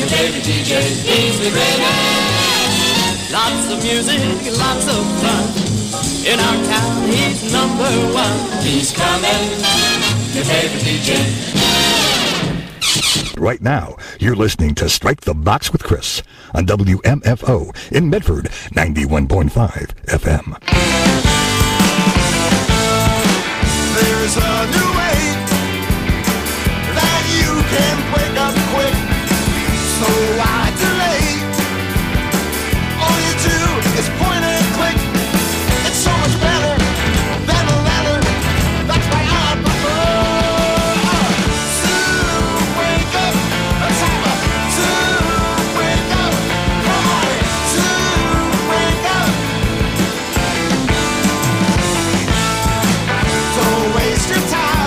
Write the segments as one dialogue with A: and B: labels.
A: your favorite DJ. He's the greatest. Lots of music, lots of fun. In our town, he's number one. He's coming, your favorite DJ.
B: Right now, you're listening to Strike the Box with Chris on WMFO in Medford, 91.5 FM.
C: There's a new way that you can wake up quick, so why delay? All you do is point and click. It's so much better than a letter. That's why I prefer to wake up. Let's have to wake up. Come on, to wake up. Don't waste your time.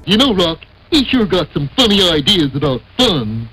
D: You know, Rock, he sure got some funny ideas about fun.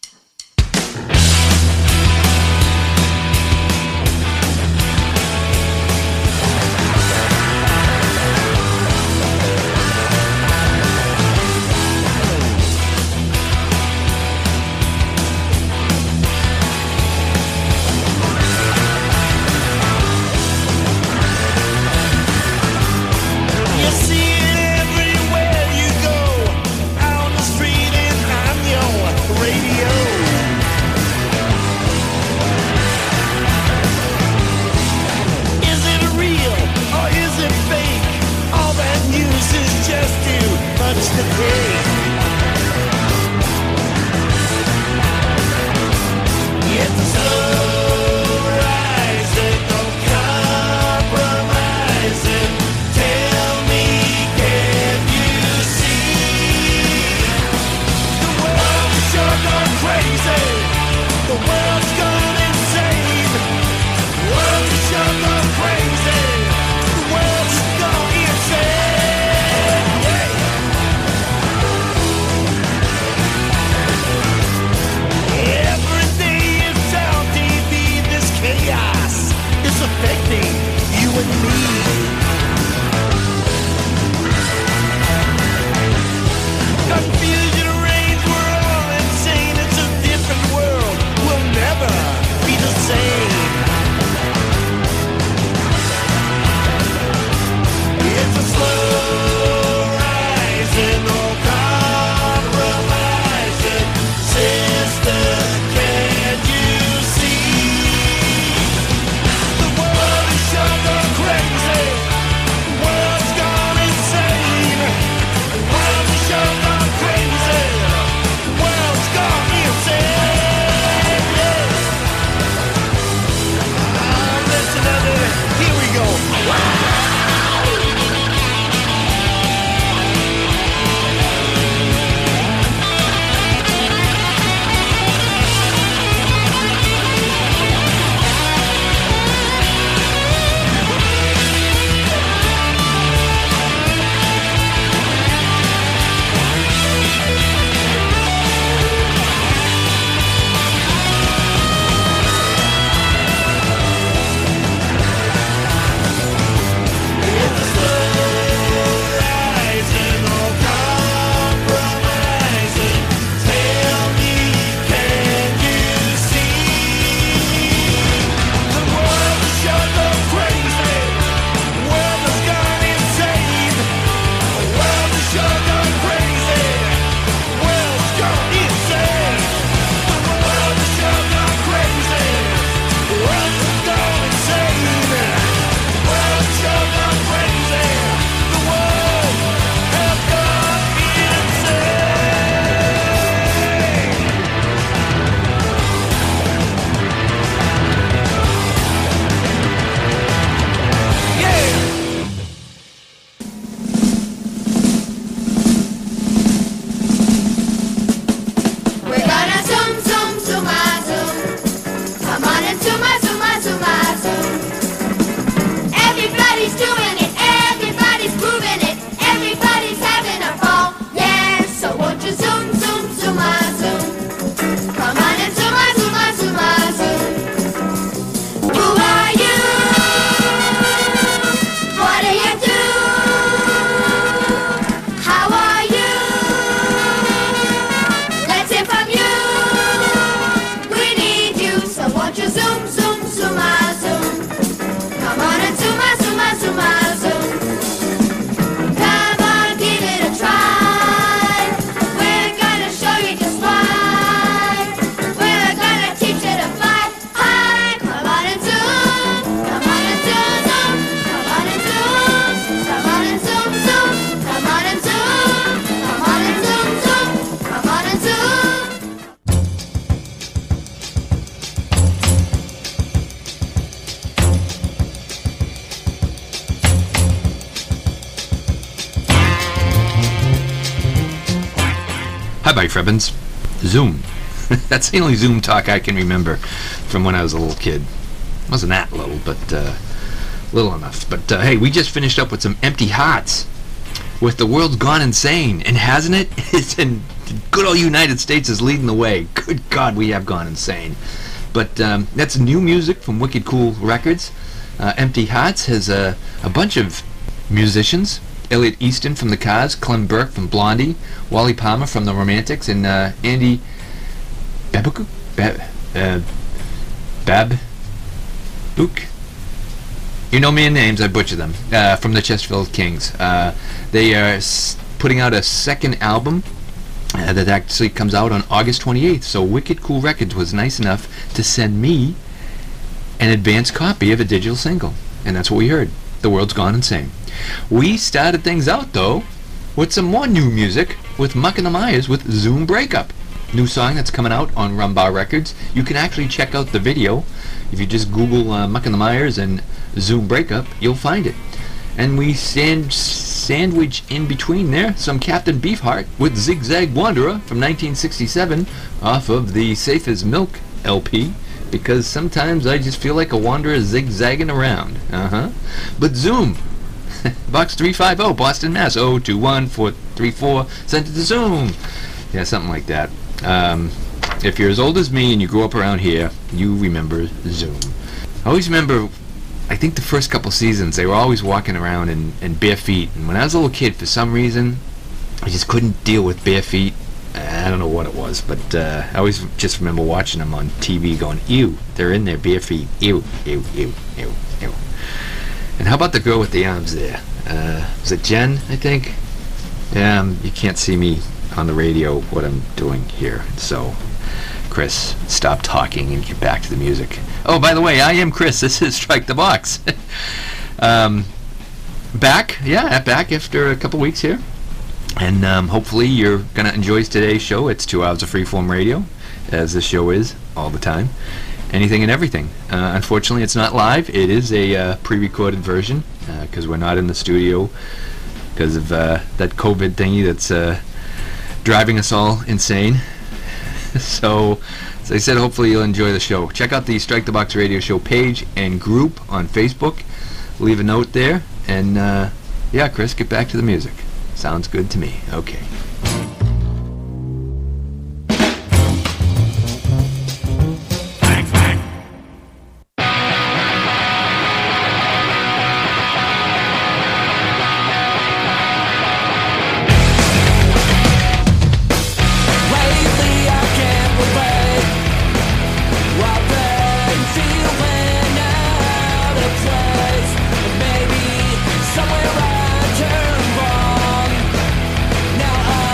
E: Hi, my Frebbins. Zoom. That's the only Zoom talk I can remember from when I was a little kid. Wasn't that little, but little enough. But hey, we just finished up with some Empty Hearts. with The World's Gone Insane, and hasn't it? It's in good old United States is leading the way. Good God, we have gone insane. But that's new music from Wicked Cool Records. Empty Hearts has a bunch of musicians. Elliot Easton from the Cars, Clem Burke from Blondie, Wally Palmer from the Romantics, and Andy Babuk. You know me in names, I butcher them. From the Chesterfield Kings. They are putting out a second album that actually comes out on August 28th. So Wicked Cool Records was nice enough to send me an advanced copy of a digital single. And that's what we heard. The World's Gone Insane. We started things out, though, with some more new music with Muck and the Myers with Zoom Breakup. New song that's coming out on Rumbar Records. You can actually check out the video. If you just Google Muck and the Myers and Zoom Breakup, you'll find it. And we sandwich in between there some Captain Beefheart with Zigzag Wanderer from 1967 off of the Safe as Milk LP, because sometimes I just feel like a wanderer zigzagging around. But Zoom, Box 350, Boston, Mass. 021434. Send it to Zoom. Yeah, something like that. If you're as old as me and you grew up around here, you remember Zoom. I always remember, I think the first couple seasons, they were always walking around in bare feet. And when I was a little kid, for some reason, I just couldn't deal with bare feet. I don't know what it was, but I always just remember watching them on TV going, ew, they're in their bare feet. Ew, ew, ew, ew, ew. And how about the girl with the arms there? Was it Jen, I think? You can't see me on the radio what I'm doing here, so Chris, stop talking and get back to the music. Oh, by the way, I am Chris. This is Strike the Box. Back after a couple weeks here. And hopefully you're going to enjoy today's show. It's 2 hours of freeform radio, as this show is all the time. Anything and everything. Unfortunately, it's not live. It is a pre-recorded version, because we're not in the studio because of that COVID thingy that's driving us all insane. So, as I said, hopefully you'll enjoy the show. Check out the Strike the Box Radio Show page and group on Facebook. Leave a note there. And, yeah, Chris, get back to the music. Sounds good to me. Okay.
F: Somewhere I turned wrong. Now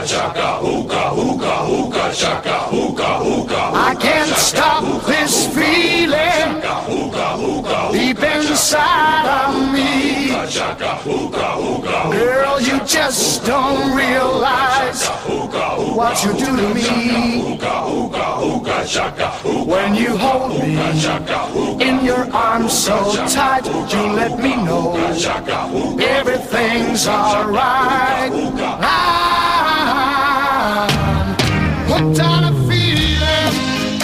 C: I can't stop this feeling deep inside of me. Girl, you just don't realize what you do to me. When you hold me in your arms so tight, you let me know everything's alright. I'm hooked on a feeling,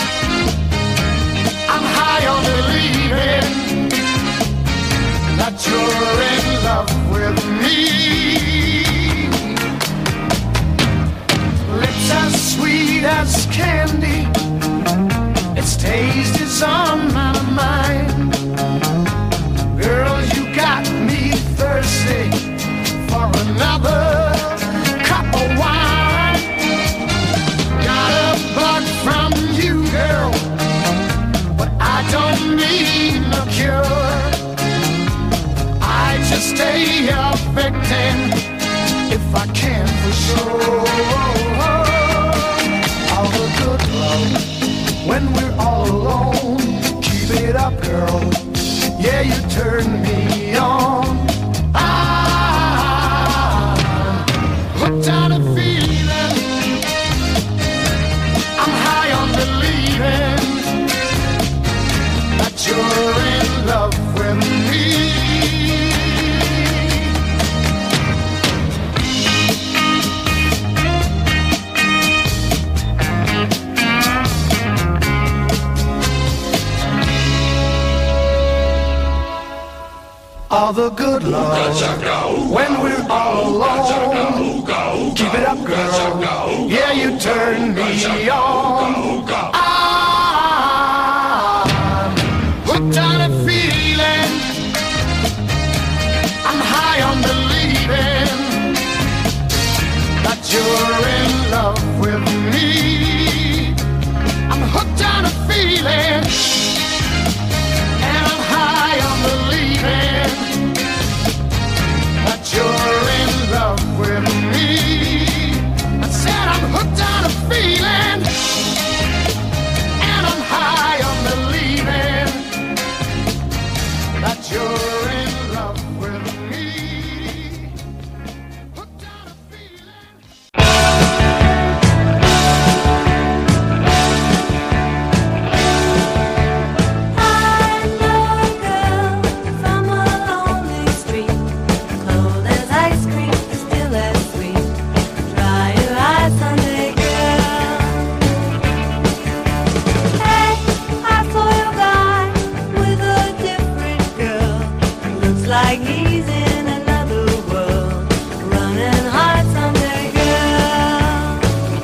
C: I'm high on believing that you're in love with me. Lips as sweet as candy, its taste is on my mind. Girl, you got me thirsty for another cup of wine. Got a bug from you, girl, but I don't need no cure. I just stay a victim if I can for sure. All the good love when we're all alone. Keep it up, girl. Yeah, you turn me on. I'm hooked on a feeling, I'm high on believing that you're in love with me. All the good love when we're all alone. Keep it up, girl. Yeah, you turn me on. I'm hooked on a feeling, I'm high on believing that you're in love with me. I'm hooked on a feeling, and I'm high on believing that you're in love with me. I said I'm hooked on a feeling, and I'm high on believing that you're in love with me. Hooked on a feeling.
F: Like he's in another world, running hearts under girl.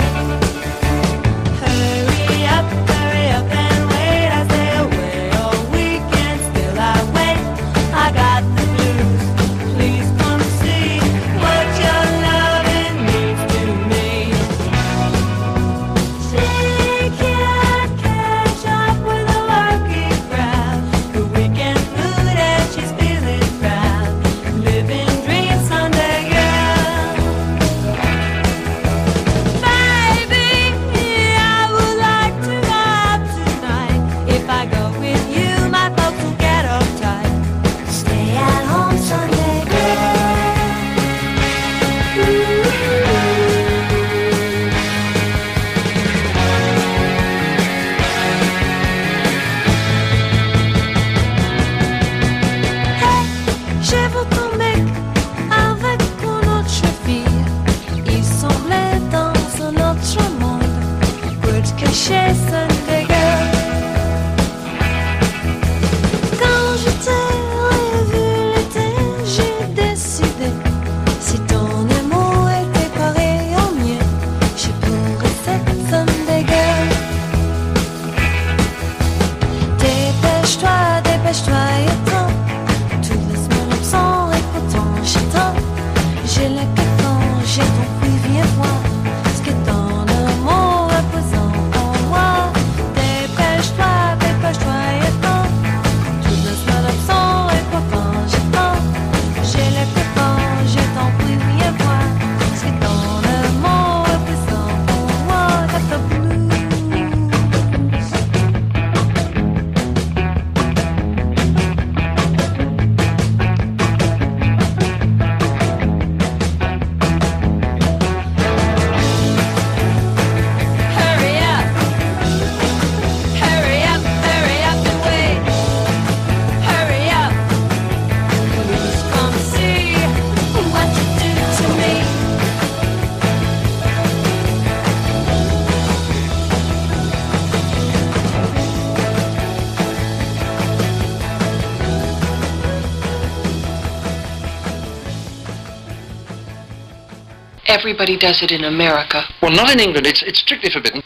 F: Hurry up and wait. I stay away all weekend, still I wait. I got the blues, please come see what your loving means to me. She can't catch up with a working crowd, the weekend mood and she's feeling living dreams Sunday girl. Baby, I would like to go out tonight. If I go with you, my folks will get uptight. Stay at home Sunday girl. J'ai vu ton mec avec une autre fille. Il semblait dans un autre monde. Peut cacher Sunday girl. Quand je t'ai revu l'été, j'ai décidé. Si ton amour était pareil au mien, je pourrais cette Sunday girl. Dépêche-toi et attends. Sans écoutant, j'attends. J'ai la quand j'ai compris, viens voir ce que ton amour représente en moi. Dépêche-toi et attends. Tout doucement, sans écoutant, j'attends. J'ai la quand j'ai compris, viens voir ce que ton amour
G: everybody does it in America.
H: Well, not in England. It's strictly forbidden.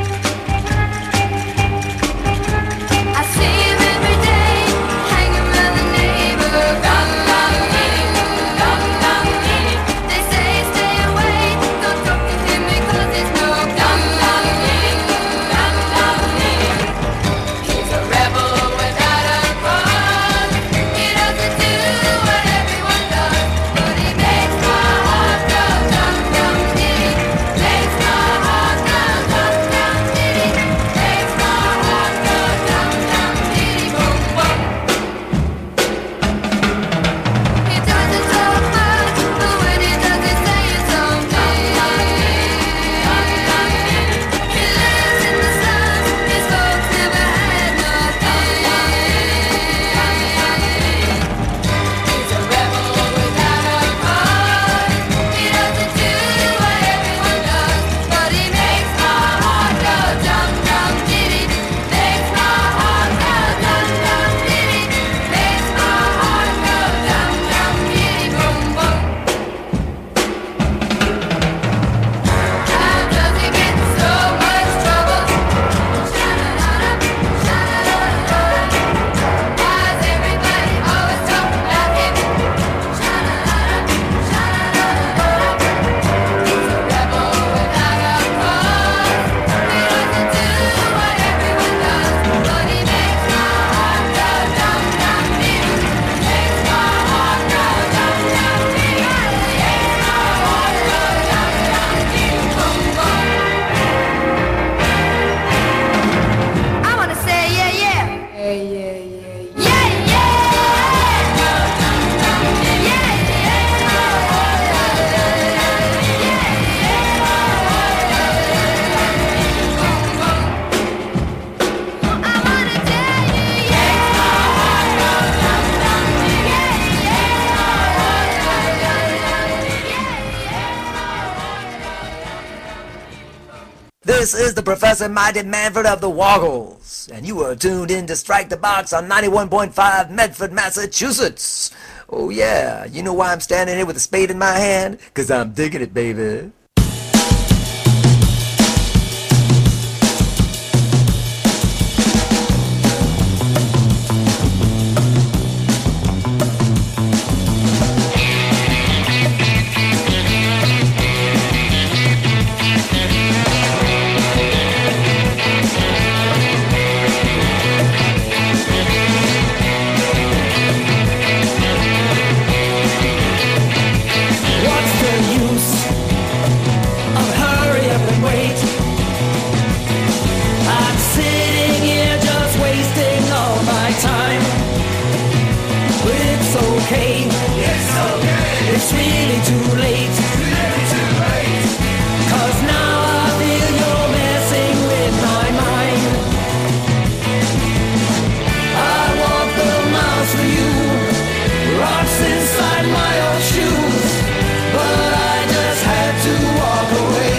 F: I see him every day, hanging around the neighborhood. They say stay away, don't talk to him because there's no He's a rebel without a cause. He doesn't do what everyone does, but he makes my heart go dum dum diddy. Makes my heart go dum dum diddy. Makes my heart go dum dum diddy boom boom. He doesn't talk much, but when he does, he says something. He lives in the slums, his folks never had nothing. He's a rebel without a cause. He doesn't do what everyone does, but he makes my heart go dum dum diddy. Makes my heart go dum dum diddy. Makes my heart go dum dum diddy boom boom. How does he get in so much trouble? Sha-la-la-la, sha-la-la-la. Why is everybody always talking about him? Sha-la-la-la, sha-la-la-la. He's a rebel without a cause. He doesn't do what everyone does, but he makes my heart go dum dum diddy. Makes my heart go dum dum diddy. Makes my heart go dum dum diddy boom boom. I wanna say yeah yeah. Yeah yeah yeah. Yeah yeah.
I: This is the Professor Mighty Manfred of the Woggles, and you are tuned in to Strike the Box on 91.5 Medford, Massachusetts. Oh yeah, you know why I'm standing here with a spade in my hand? 'Cause I'm digging it, baby.
J: What's the use of hurry up and wait? I'm sitting here just wasting all my time. But it's okay. It's okay. It's really too late. Cause now I feel you're messing with my mind. I walk the miles for you. Rocks inside my old shoes. But I just had to walk away.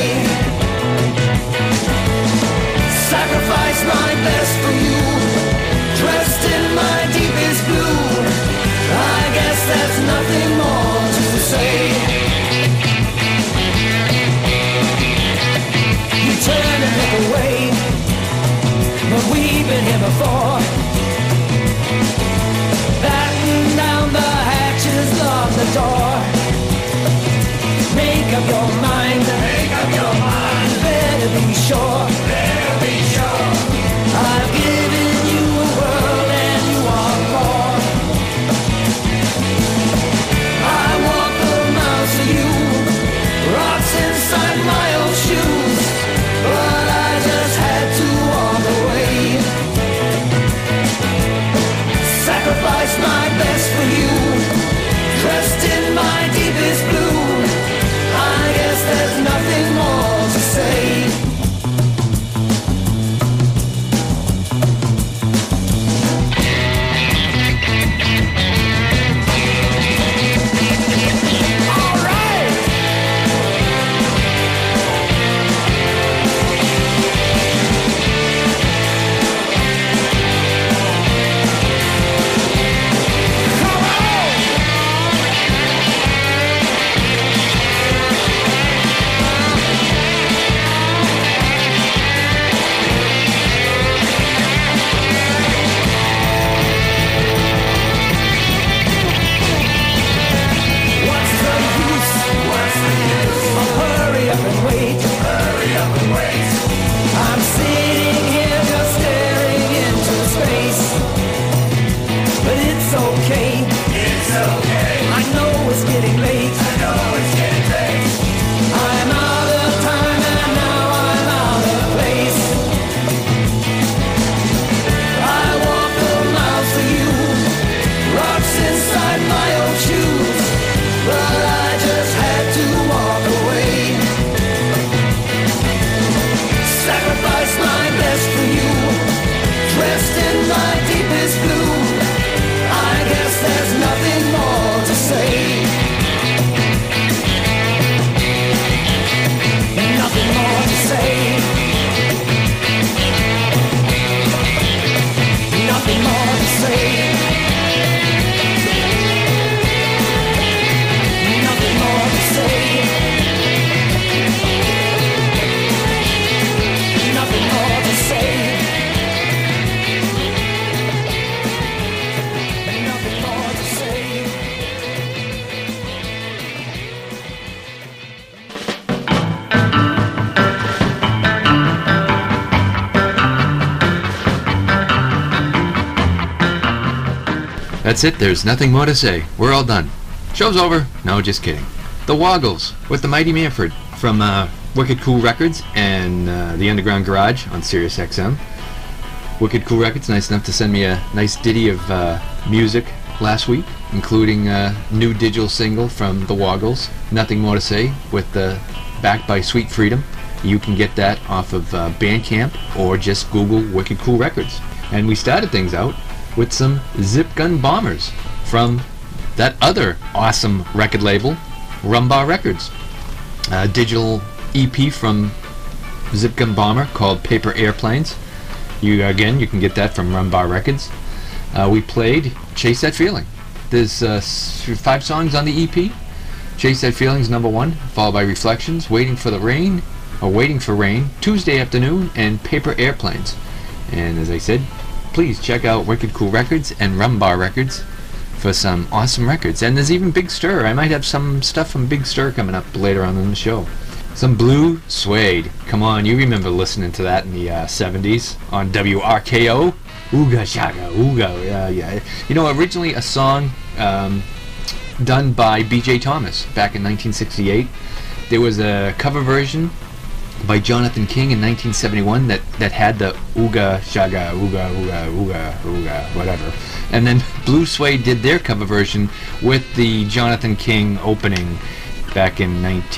J: Sacrifice my best for you. Dressed in my deepest blue. I guess that's nothing more to say. You turn and look away, but we've been here before. Batten down the hatches, lock the door. Make up your mind. Make up your mind. Better be sure. Better be sure. I've given you a world and you want more. I walk the miles for you. Rocks inside my old shoes. But I just had to walk away. Sacrifice my best for you. Dressed in my deepest blue. I guess that okay. It's okay. I know it's getting late. I know it's getting late. I'm out of time and now I'm out of place. I walk the miles for you, rocks inside my old shoes, but I just had to walk away. Sacrifice my best for you, dressed in my deepest blue. I guess there's nothing more to say. Nothing more to say. Nothing more to say. Nothing more to say. Nothing more to say. Nothing more to say.
E: That's it, there's nothing more to say. We're all done. Show's over. No, just kidding. The Woggles with the Mighty Manfred from Wicked Cool Records and the Underground Garage on Sirius XM. Wicked Cool Records, nice enough to send me a nice ditty of music last week, including a new digital single from the Woggles, Nothing More to Say, with backed by Sweet Freedom. You can get that off of Bandcamp or just Google Wicked Cool Records. And we started things out with some Zip Gun Bombers from that other awesome record label, Rumbar Records. A digital EP from Zip Gun Bomber called Paper Airplanes. You can get that from Rumbar Records. We played Chase That Feeling. There's 5 songs on the EP. Chase That Feeling's number 1, followed by Reflections, Waiting for Rain, Tuesday Afternoon, and Paper Airplanes. And as I said, please check out Wicked Cool Records and Rumbar Records for some awesome records. And there's even Big Stir. I might have some stuff from Big Stir coming up later on in the show. Some Blue Suede. Come on, you remember listening to that in the 70s on WRKO? Ooga shaga, ooga, yeah. You know, originally a song done by B.J. Thomas back in 1968. There was a cover version by Jonathan King in 1971 that had the ooga shaga, ooga, ooga, ooga, ooga, whatever. And then Blue Suede did their cover version with the Jonathan King opening back in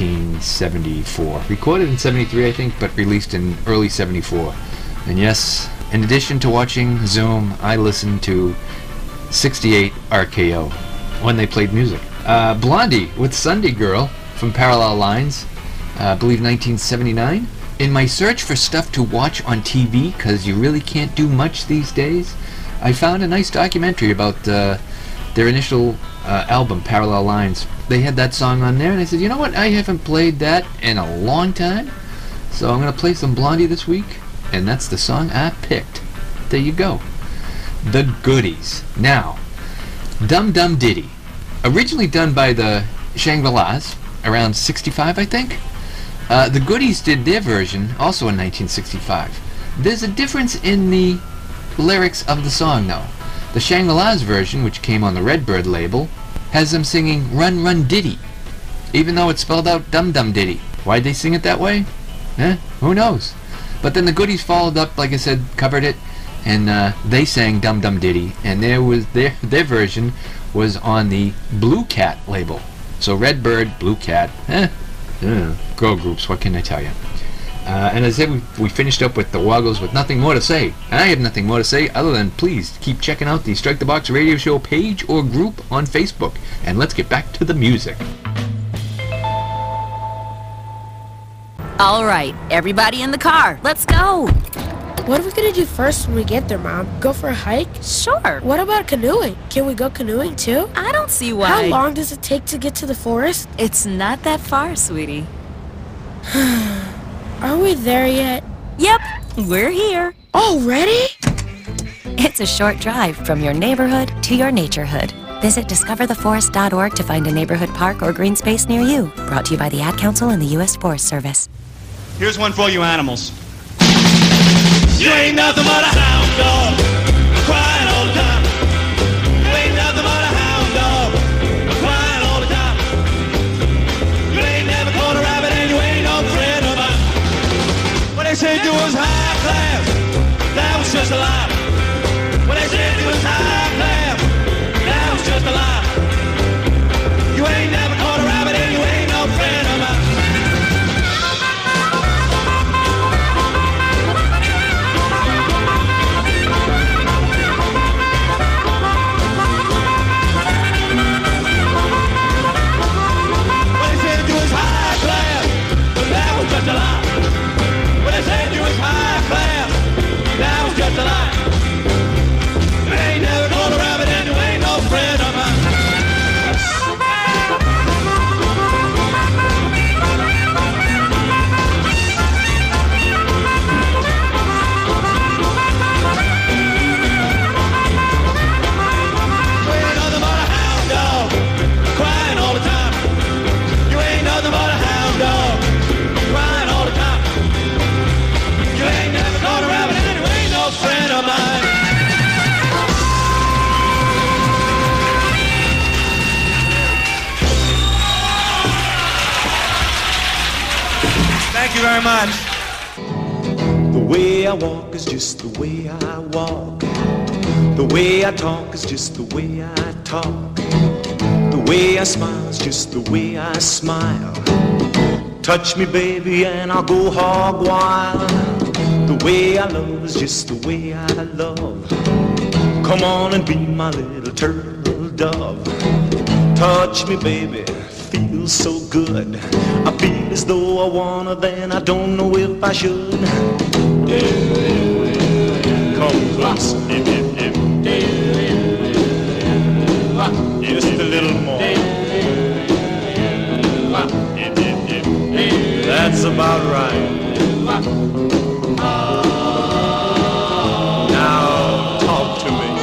E: 1974. Recorded in 73, I think, but released in early 74. And yes, in addition to watching Zoom, I listened to 68 RKO when they played music. Blondie with Sunday Girl from Parallel Lines, I believe 1979. In my search for stuff to watch on TV, because you really can't do much these days, I found a nice documentary about their initial album, Parallel Lines. They had that song on there, and I said, you know what, I haven't played that in a long time, so I'm going to play some Blondie this week, and that's the song I picked. There you go. The Goodies. Now, Dum Dum Ditty, originally done by the Shangri-Las, around 65, I think. The Goodies did their version, also in 1965. There's a difference in the lyrics of the song, though. The Shangri-Las version, which came on the Redbird label, has them singing Run Run Ditty, even though it's spelled out Dum Dum Ditty. Why'd they sing it that way? Who knows? But then the Goodies followed up, like I said, covered it, and they sang Dum Dum Ditty, and their version was on the Blue Cat label. So Redbird, Blue Cat, girl groups, what can I tell you? And as I said, we finished up with the Woggles with Nothing More to Say. And I have nothing more to say other than please keep checking out the Strike the Box Radio Show page or group on Facebook. And let's get back to the music.
K: All right, everybody in the car, let's go.
L: What are we gonna do first when we get there, Mom? Go for a hike?
K: Sure.
L: What about canoeing? Can we go canoeing too?
K: I don't see why.
L: How long does it take to get to the forest?
K: It's not that far, sweetie.
L: Are we there yet?
K: Yep, we're here.
L: Already?
M: It's a short drive from your neighborhood to your naturehood. Visit discovertheforest.org to find a neighborhood park or green space near you. Brought to you by the Ad Council and the U.S. Forest Service.
N: Here's one for all you animals. You ain't nothing but a hound dog, crying all the time. You ain't nothing but a
J: you very much. The way I walk is just the way I walk. The way I talk is just the way I talk. The way I smile is just the way I smile. Touch me, baby, and I'll go hog wild. The way I love is just the way I love. Come on and be my little turtle dove. Touch me, baby, feels so good. I feel as though I wanna, then I don't know if I should. Come close, just a little more. That's about right. Now talk to me.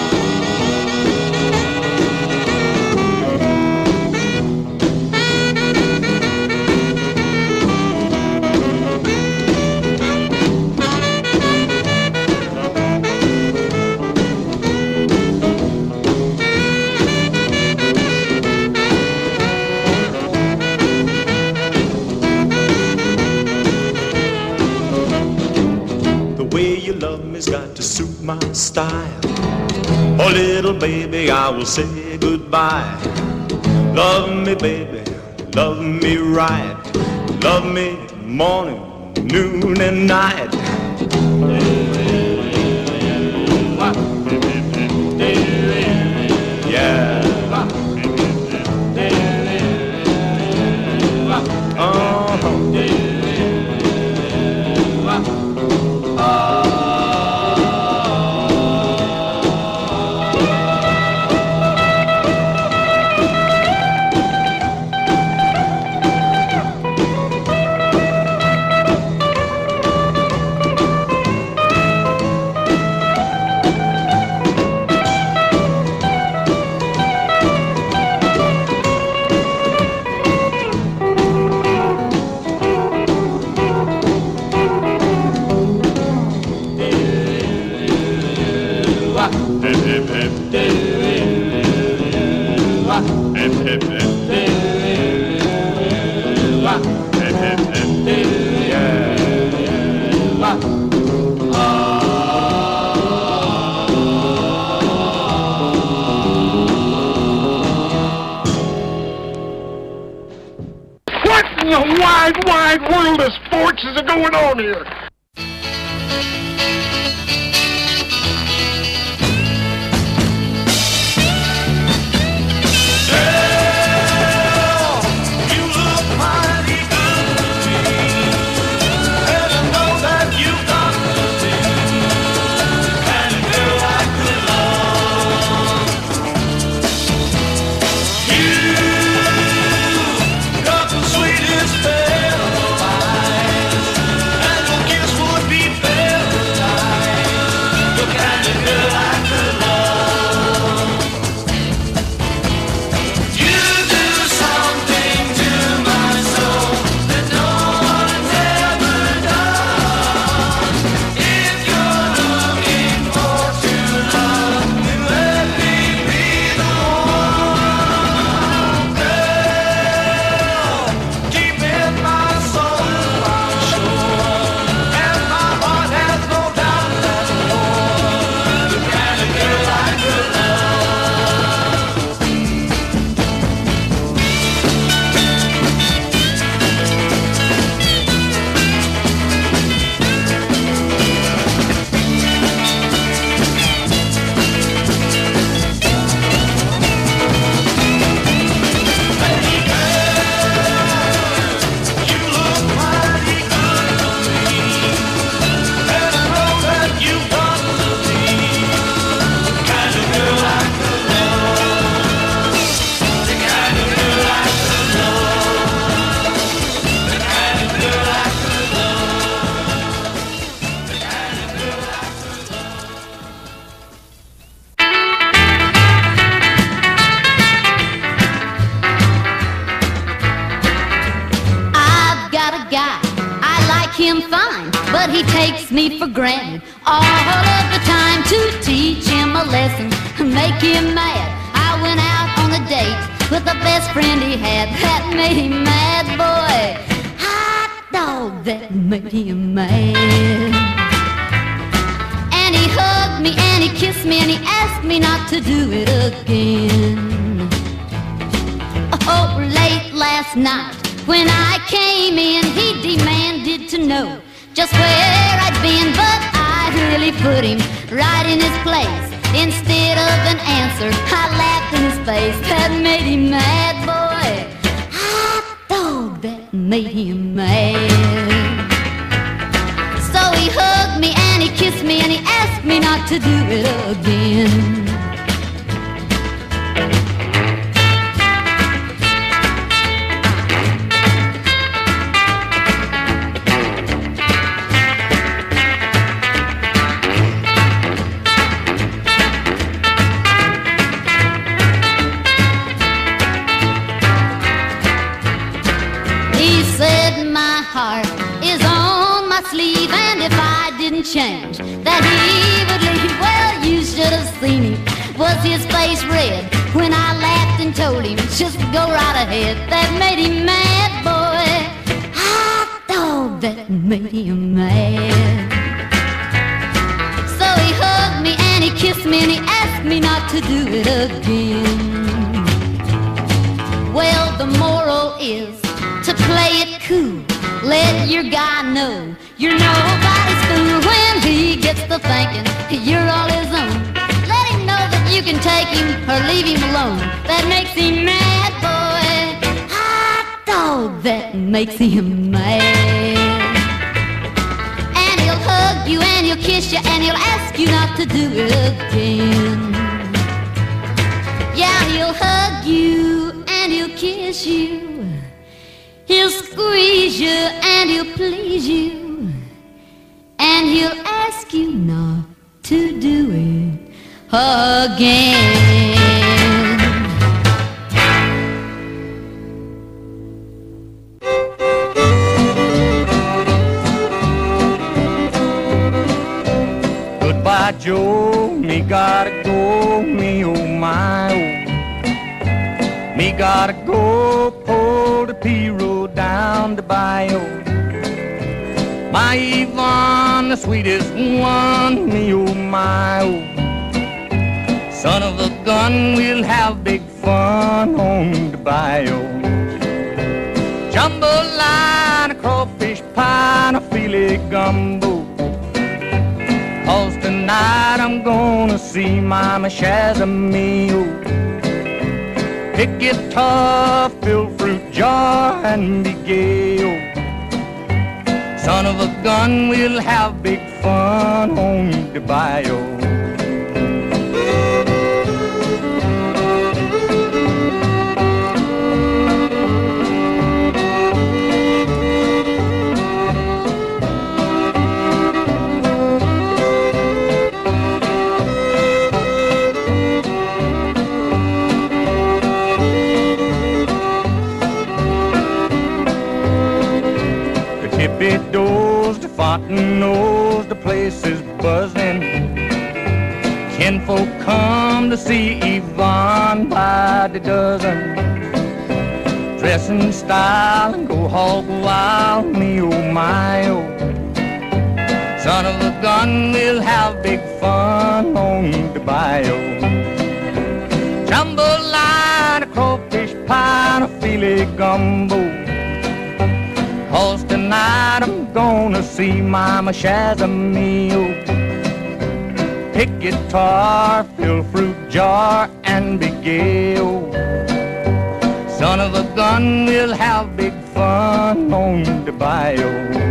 J: Love me's got to suit my style. Oh, little baby, I will say goodbye. Love me, baby, love me right. Love me morning, noon, and night. Yeah.
D: What in the wide, wide world of sports is going on here?
O: but he takes me for granted all of the time to teach him a lesson, make him mad. I went out on a date with the best friend he had. That made him mad, boy. Hot dog that made him mad. And he hugged me and he kissed me and he asked me not to do it again. Oh, late last night when I came in, he demanded to know just where I'd been, but I really put him right in his place. Instead of an answer, I laughed in his face. That made him mad, boy. Hot dog, that made him mad. So he hugged me and he kissed me and he asked me not to do it again. Heart is on my sleeve, and if I didn't change, that he would leave. Well, you should have seen him. Was his face red when I laughed and told him just go right ahead? That made him mad, boy. Hot dog, that made him mad. So he hugged me and he kissed me and he asked me not to do it again. Well, the moral is to play it cool. Let your guy know you're nobody's fool. When he gets to thinking you're all his own, let him know that you can take him or leave him alone. That makes him mad, boy. Hot dog, that makes him mad. And he'll hug you and he'll kiss you and he'll ask you not to do it again. Yeah, he'll hug you and he'll kiss you. He'll squeeze you and he'll please you, and he'll ask you not to do it again.
P: Goodbye, Joe, me gotta go, me oh my oh. Me gotta go, pull the P-road down the bayou. My Yvonne, the sweetest one, me oh my oh. Son of a gun, we'll have big fun on the bayou. Jambalaya, a crawfish pie, and a filet gumbo. 'Cause tonight I'm gonna see Mama Shazamio. Pick guitar, fill fruit jar, and be gay, oh. Son of a gun, we'll have big fun on the bayou. Doors, the fountain knows the place is buzzing. Kinfolk come to see Yvonne by the dozen. Dress in style and go hog wild, me oh my oh. Son of a gun, we'll have big fun on the bayou. Jambalaya, a crawfish pie, and a filet gumbo. 'Cause tonight I'm gonna see Mama Shazamio. Pick guitar, fill fruit jar, and be gay, oh. Son of a gun, we'll have big fun on the bayou.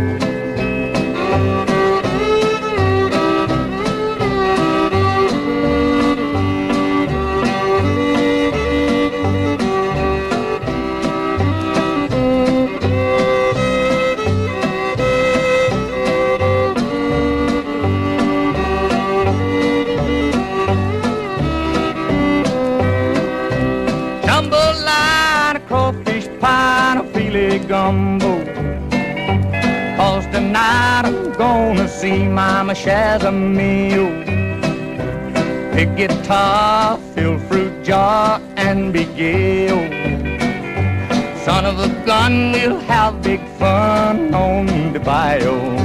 P: Gumbo. 'Cause tonight I'm gonna see Mama Shazamio. Pick guitar, fill fruit jar, and be gay, oh. Son of a gun, we'll have big fun fun on the bayou.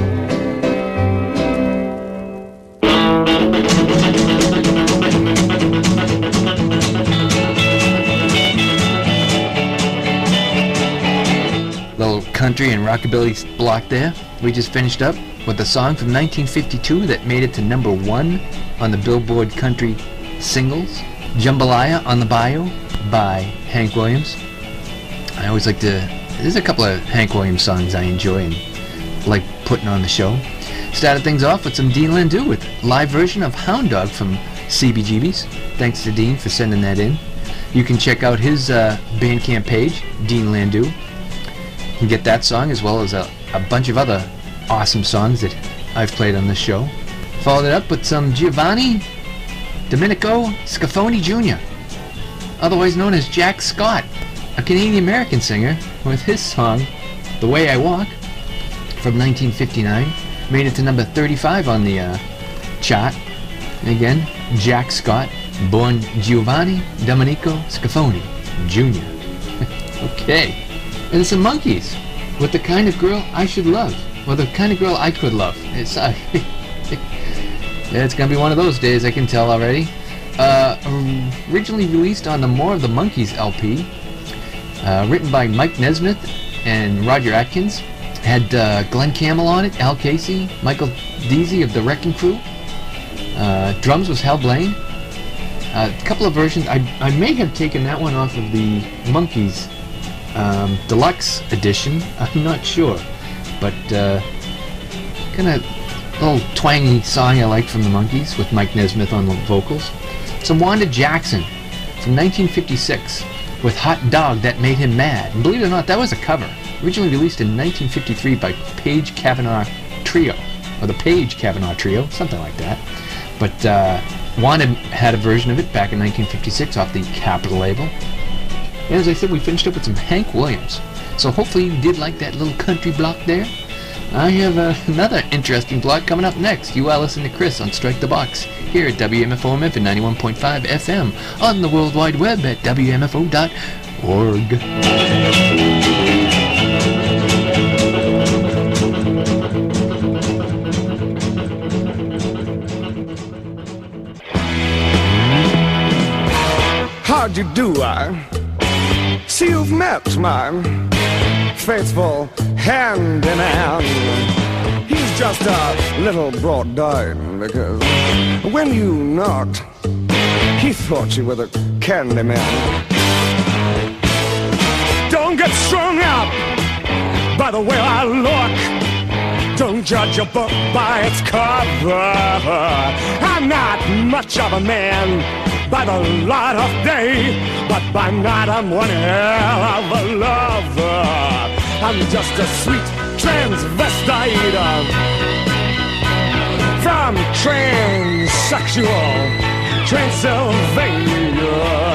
E: Little country and rockabilly block there. We just finished up with a song from 1952 that made it to #1 on the Billboard Country Singles, Jambalaya on the Bayou by Hank Williams. I always like to, there's a couple of Hank Williams songs I enjoy and like putting on the show. Started things off with some Dean Landau with live version of Hound Dog from CBGB's. Thanks to Dean for sending that in. You can check out his Bandcamp page, Dean Landau. You can get that song as well as a bunch of other awesome songs that I've played on this show. Followed it up with some Giovanni Domenico Scafoni Jr., otherwise known as Jack Scott, a Canadian-American singer, with his song The Way I Walk from 1959. Made it to number 35 on the chart. And again, Jack Scott, born Giovanni Domenico Scafoni Jr. Okay. And some Monkeys with The Kind of Girl I Should Love, or The Kind of Girl I Could Love. It's it's gonna be one of those days, I can tell already. Originally released on the More of the Monkeys LP, written by Mike Nesmith and Roger Atkins. Had Glenn Campbell on it, Al Casey, Michael Deasy of the Wrecking Crew. Drums was Hal Blaine. A couple of versions. I may have taken that one off of the Monkeys deluxe edition. I'm not sure, but kind of little twangy song I liked from the Monkees with Mike Nesmith on the vocals. Some Wanda Jackson from 1956 with Hot Dog That Made Him Mad. And believe it or not, that was a cover. Originally released in 1953 by Page Kavanaugh Trio, or the Page Kavanaugh Trio, something like that. But Wanda had a version of it back in 1956 off the Capitol label. And as I said, we finished up with some Hank Williams. So hopefully you did like that little country block there. I have another interesting block coming up next. You are listening to Chris on Strike the Box here at WMFO Memphis 91.5 FM on the World Wide Web at WMFO.org.
Q: How'd you do? I see you've met my faithful hand-in-hand. He's just a little brought down because when you knocked, he thought you were the candy man. Don't get strung up by the way I look. Don't judge a book by its cover. I'm not much of a man by the light of day, but by night I'm one hell of a lover. I'm just a sweet transvestite from transsexual Transylvania.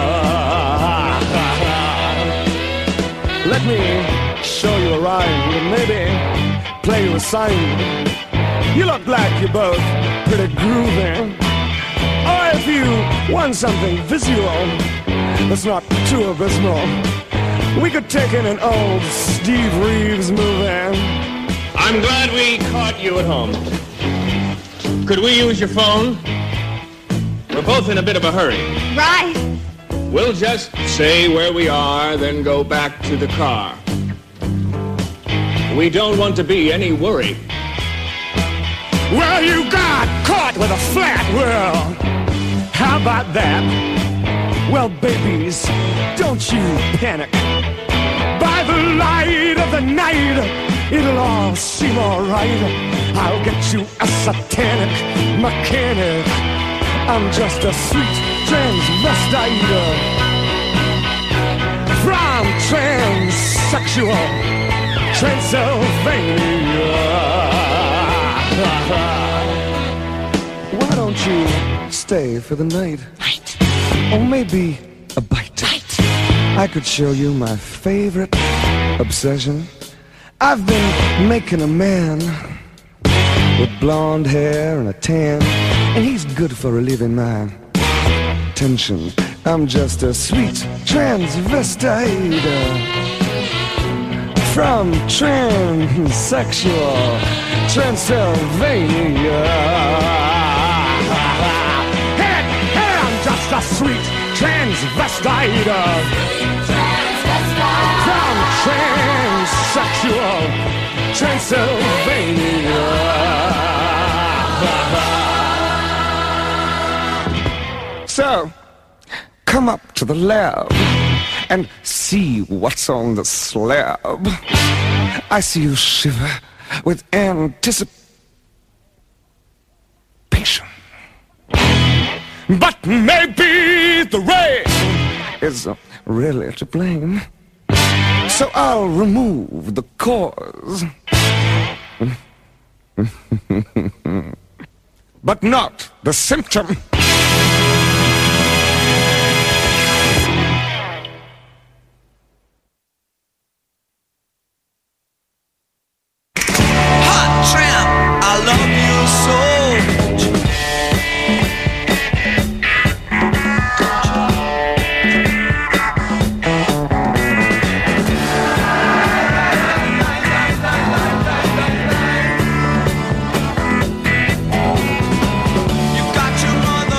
Q: Let me show you a rhyme and maybe play you a sign. You look like you're both pretty groovy. Or if you want something visual that's not too abysmal, we could take in an old Steve Reeves movie.
N: I'm glad we caught you at home. Could we use your phone? We're both in a bit of a hurry.
R: Right.
N: We'll just say where we are, then go back to the car. We don't want to be any worry.
Q: Well, you got caught with a flat world. How about that? Well, babies, don't you panic. By the light of the night, it'll all seem alright. I'll get you a satanic mechanic. I'm just a sweet transvestite from transsexual Transylvania. Why don't you stay for the night? Or maybe a bite. I could show you my favorite obsession. I've been making a man with blonde hair and a tan, and he's good for relieving my tension. I'm just a sweet transvestite from transsexual Transylvania. Hey, I'm just a sweet transvestite from transsexual Transylvania. So, come up to the lab and see what's on the slab. I see you shiver with anticipation. But maybe the rain is really to blame. So I'll remove the cause. But not the symptom.
C: Tramp, I love you so. You got your mother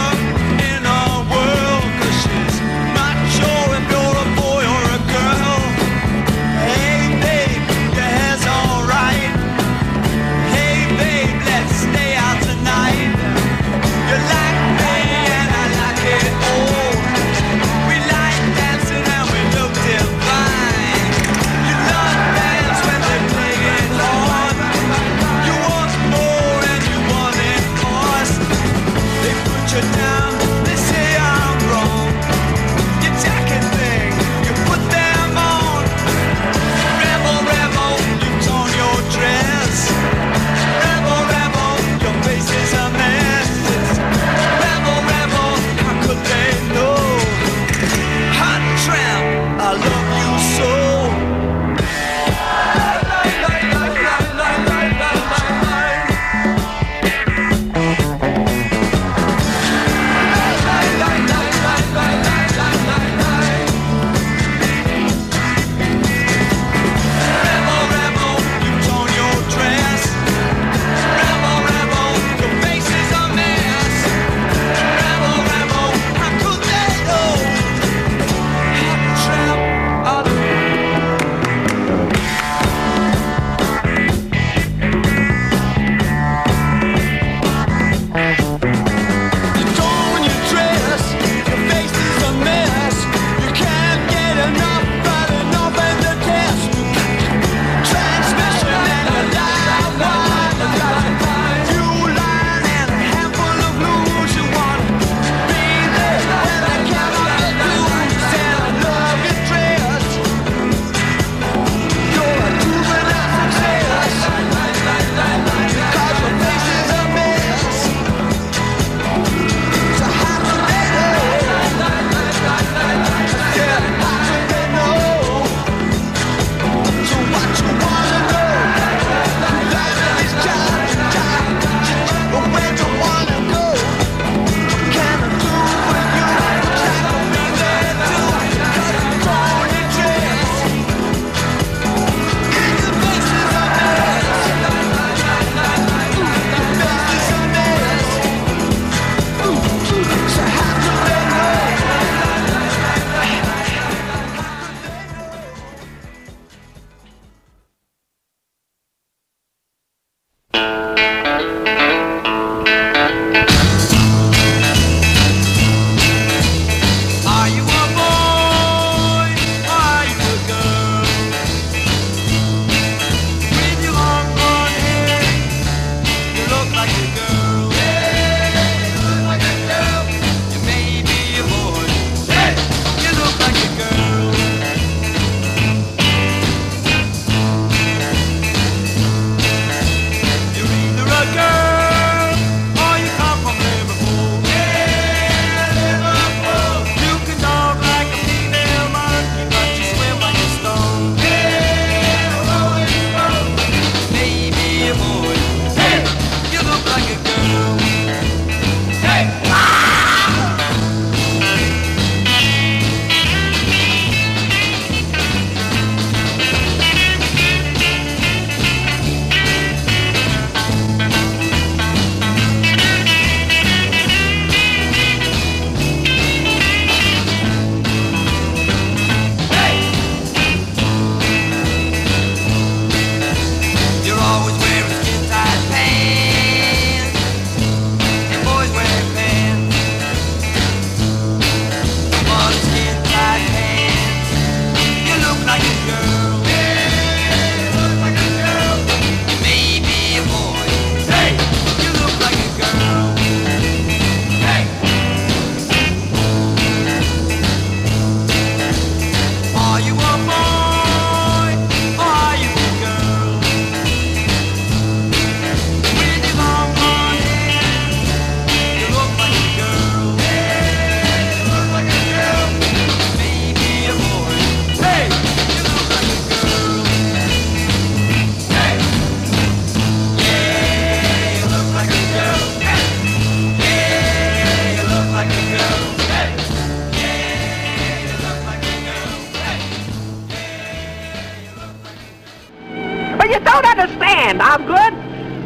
R: you don't understand. I'm good.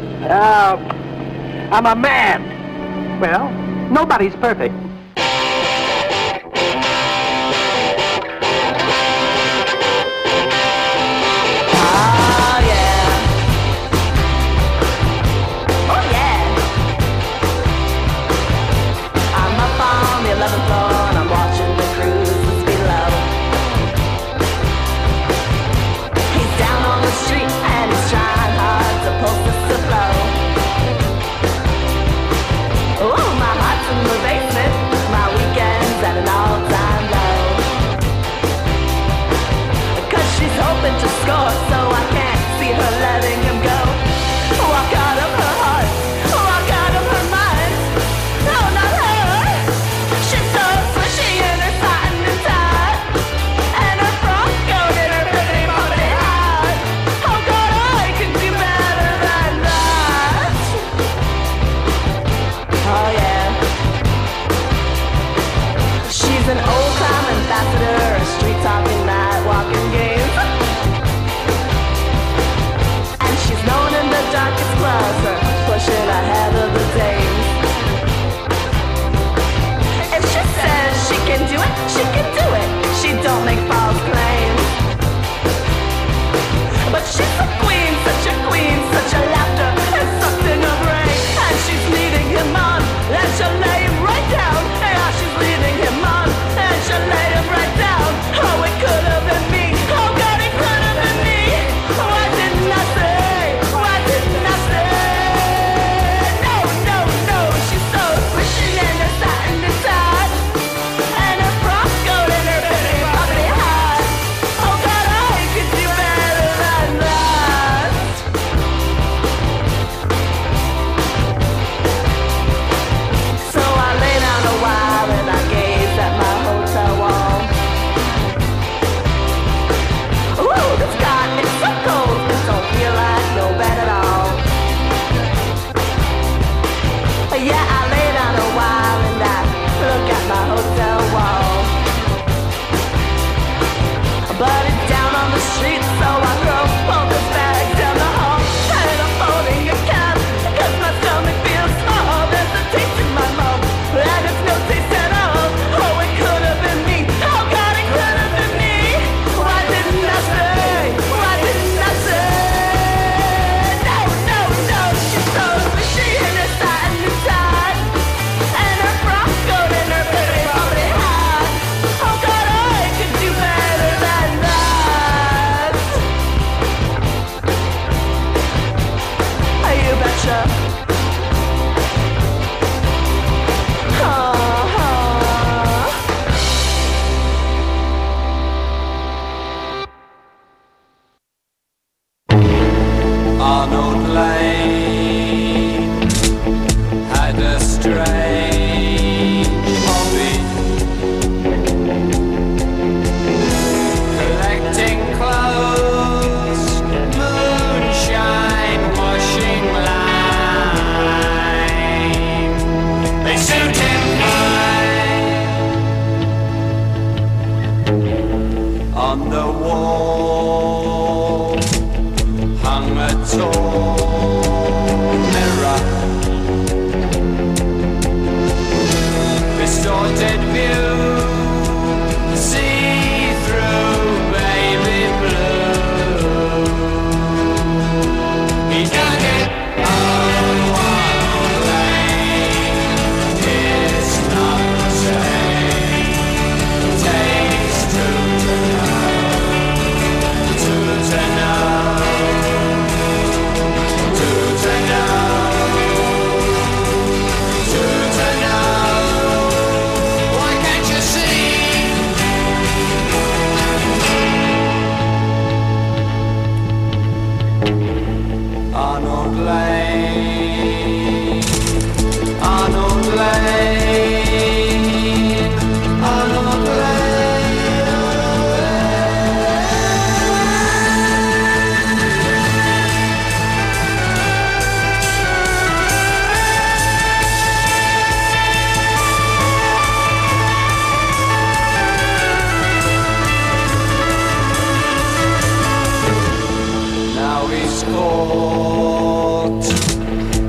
R: I'm a man. Well, nobody's perfect.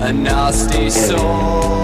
A: a nasty soul.